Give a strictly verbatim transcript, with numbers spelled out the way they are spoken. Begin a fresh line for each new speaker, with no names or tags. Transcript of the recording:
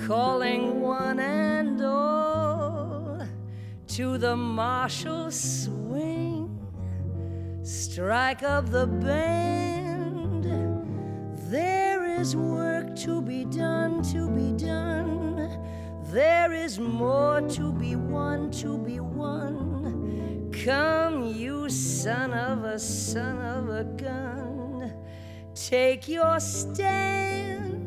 calling one and all to the martial swing, strike of the band. There is work to be done, to be done. There is more to be won, to be won. Come, you son of a son of a gun, take your stand.